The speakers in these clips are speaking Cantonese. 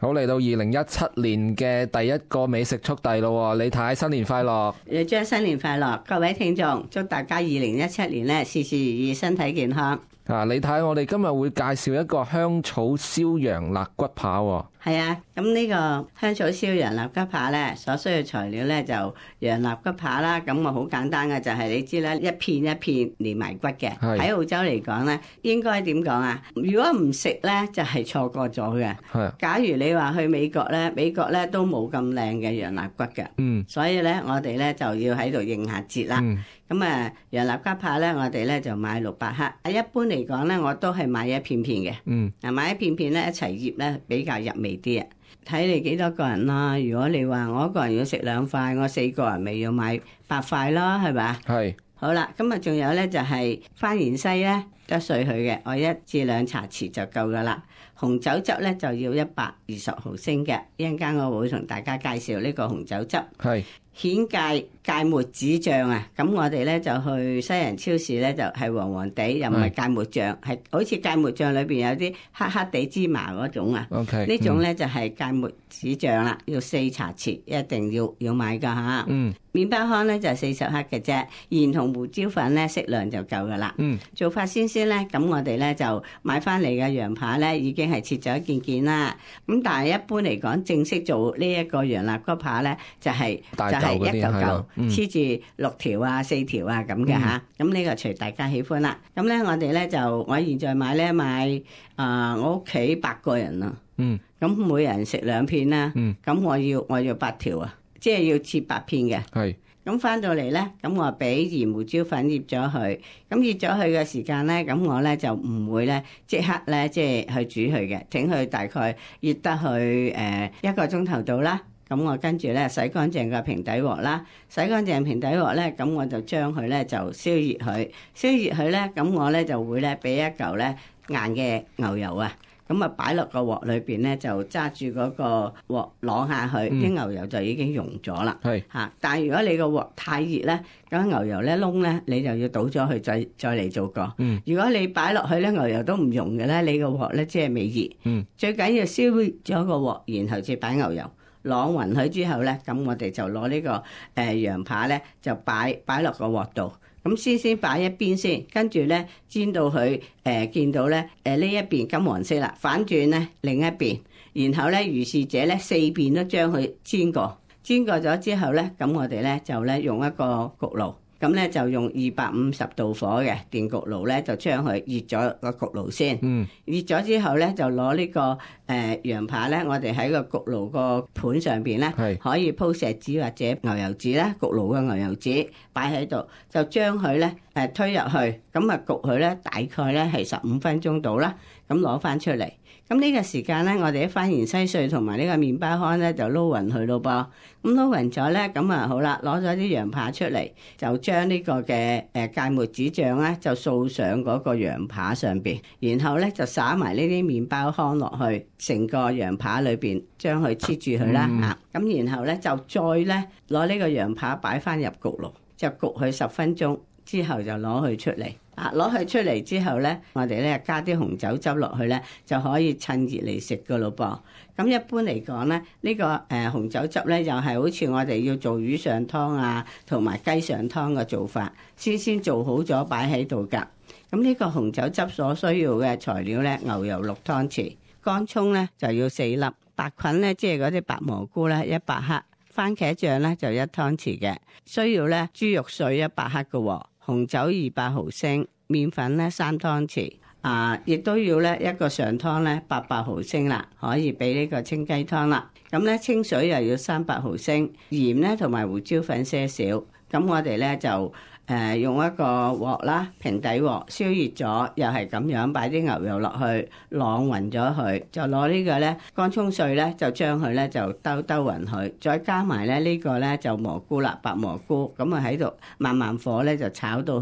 好，嚟到2017年嘅第一個美食速遞咯，李太新年快樂！ 張新年快樂，各位聽眾，祝大家2017年咧事事如意，身體健康。 李太，我哋今日會介紹一個香草燒羊肋骨扒喎。 係啊，咁呢個香草燒羊肋骨扒咧，所需嘅材料咧就羊肋骨扒啦。咁我好簡單嘅，就係你知啦，一片一片連埋骨嘅。喺澳洲嚟講咧，應該點講啊？如果唔食咧，就係錯過咗嘅。係。假如你話去美國咧都冇咁靚嘅羊肋骨嘅。嗯。所以咧，我哋咧就要喺度應下節啦。咁啊，羊肋骨扒咧，我哋咧就買600克。啊，一般嚟講咧，我都係買一片片嘅。嗯。嗱，買一片片咧，一齊醃咧比較入味啲啊。睇你幾多個人啦。如果你話我一個人要食2塊，我4個人咪要買8塊咯，係咪？係。好啦，咁啊，仲有咧就係番芫茜咧，剁碎佢嘅，我1至2茶匙就夠噶啦。紅酒汁咧就要120毫升嘅，一陣間我會同大家介紹呢個紅酒汁。係。蜆芥末子醬啊，咁我哋咧就去西人超市咧就係黃黃地，又唔係芥末醬，係好似芥末醬裏邊有啲黑黑地芝麻嗰種啊。OK，呢種咧就係芥末子醬啦，要4茶匙，一定要買噶吓。麵包糠咧就40克嘅啫，鹽同胡椒粉咧適量就夠噶啦。做法先咧，咁我哋咧就買翻嚟嘅羊扒咧已經係切咗一件件啦。咁但係一般嚟講，正式做呢一個羊肋骨扒咧就係一嚿嚿黐住6條啊、4條啊咁嘅吓。咁呢個隨大家喜歡啦。咁咧我哋咧就我現在買我屋企8個人啦。咁每人食2片啦。咁我要8條啊。即係要切8片嘅，係咁翻到嚟咧，咁我俾鹽胡椒粉醃咗佢，咁醃咗佢嘅時間咧，咁我咧就唔會咧即刻咧即係去煮佢嘅，整佢大概醃得去1個鐘頭到啦。咁我跟住咧洗乾淨個平底鑊啦，洗乾淨平底鑊咧，咁我就將佢咧就燒熱佢，燒熱佢咧，咁我咧就會咧俾一嚿咧硬嘅牛油啊。咁啊，擺落個鑊裏邊咧，就揸住嗰個鑊攞下去，啲牛油就已經溶咗啦。係嚇，但係如果你個鑊太熱咧，咁牛油咧燶咧，你就要倒咗去再嚟做過。如果你擺落去咧，牛油都唔溶嘅咧，你個鑊咧即係未熱。最緊要燒咗個鑊，然後至擺牛油，晾勻佢之後咧，咁我哋就攞呢個羊扒咧，就擺落個鑊度。咁先擺一邊先，跟住咧煎到佢見到咧呢一邊金黃色啦，反轉咧另一邊，然後咧如是者咧4邊都將佢煎過咗之後咧，咁我哋咧就咧用一個焗爐，咁咧就用250度火嘅電焗爐咧，就將佢熱咗個焗爐先。熱咗之後咧，就攞呢個羊扒咧，我哋喺個焗爐個盤上邊咧，可以鋪錫紙或者牛油紙啦，焗爐嘅牛油紙擺喺度，就將佢咧推入去，咁啊焗佢咧，大概咧係15分鐘到啦，咁攞翻出嚟。咁呢個時間咧，我哋啲番芫茜碎同埋呢個麵包糠咧就撈勻佢咯噃。咁撈勻咗咧，咁啊好啦，攞咗啲羊扒出嚟，就將呢個嘅芥末子醬咧就掃上嗰個羊扒上邊，然後咧就灑埋呢啲麵包糠落去，成個羊扒裏邊將佢黐住佢啦嚇。咁然後咧就再咧攞呢個羊扒擺翻入焗爐，就焗佢10分鐘之後就攞佢出嚟。攞佢出嚟之後咧，我哋咧加啲紅酒汁落去咧，就可以趁熱嚟食噶咯噃。咁一般嚟講咧，呢個紅酒汁咧又係好似我哋要做魚上湯啊，同埋雞上湯嘅做法，先做好咗擺喺度噶。咁呢個紅酒汁所需要嘅材料咧，牛油6湯匙，乾葱咧就要4粒，白菌咧即係嗰啲白蘑菇咧100克，番茄醬咧就1湯匙嘅，需要咧豬肉碎100克嘅喎。紅酒200毫升，麵粉咧3湯匙，亦都要咧一個上湯咧800毫升啦，可以俾呢個清雞湯啦。咁咧清水又要300毫升，鹽咧同埋胡椒粉些少。咁我哋咧就用一個鑊啦，平底鑊燒熱咗，又係咁樣擺啲牛油落去，晾勻咗佢，就攞呢個咧乾葱碎咧，就將佢咧就兜勻佢，再加埋咧呢個咧就蘑菇啦，白蘑菇，咁啊喺度慢慢火咧就炒到佢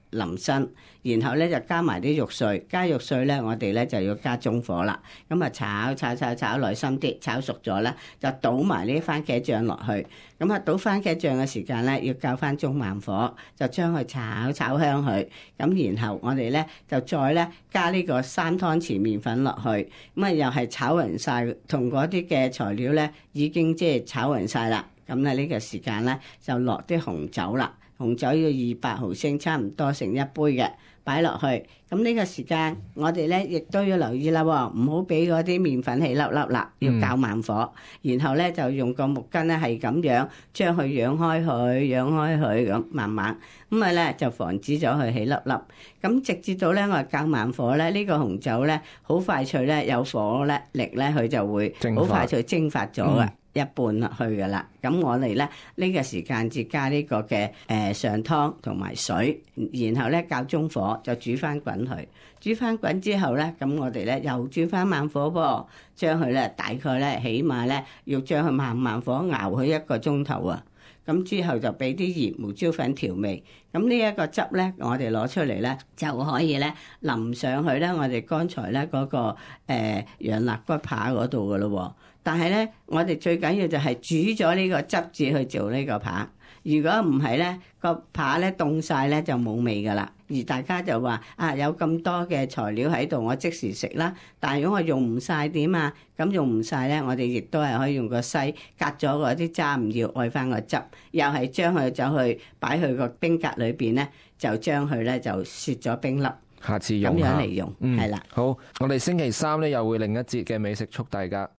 淋身，然後咧就加埋啲肉碎，加肉碎咧我哋咧就要加中火啦。咁啊炒耐心啲，炒熟咗咧就倒埋呢啲番茄醬落去。咁啊倒番茄醬嘅時間咧要較翻中慢火，就將佢炒香佢。咁然後我哋咧就再咧加呢個3湯匙麵粉落去，咁啊又係炒勻晒，同嗰啲嘅材料咧已經即係炒勻晒啦。咁咧呢個時間咧就落啲紅酒啦，紅酒要200毫升，差唔多成1杯嘅，擺落去。咁呢個時間我哋咧亦都要留意啦，唔好俾嗰啲麵粉起粒粒啦，要較慢火。然後咧就用個木棍咧係咁樣將佢揚開佢咁慢慢，咁啊咧就防止咗佢起粒粒。咁直至到咧我較慢火咧，呢個紅酒咧好快脆咧，有火咧力咧佢就會好快脆蒸發咗嘅。一半落去噶啦，咁我哋咧呢個時間至加呢個嘅上湯同埋水，然後咧較中火就煮翻滾佢，煮翻滾之後咧，咁我哋咧又轉翻慢火噃，將佢咧大概咧起碼咧要將佢慢火熬佢1個鐘頭啊，咁之後就俾啲鹽胡椒粉調味，咁呢一個汁咧我哋攞出嚟咧就可以咧淋上去咧我哋剛才咧嗰個羊肋骨扒嗰度噶咯喎。但係咧，我哋最緊要就係煮咗呢個汁子去做呢個扒。如果唔係咧，個扒咧凍晒咧就冇味噶啦。而大家就話有咁多嘅材料喺度，我即時食啦。但係如果我用唔晒點啊？咁用唔晒咧，我哋亦都係可以用個篩隔咗嗰啲渣，唔要愛翻個汁，又係將佢走去擺去個冰格裏邊咧，就將佢咧就雪咗冰粒。 下次用下咁樣嚟用，係啦。 好，我哋星期3咧又會另一節嘅美食速遞㗎。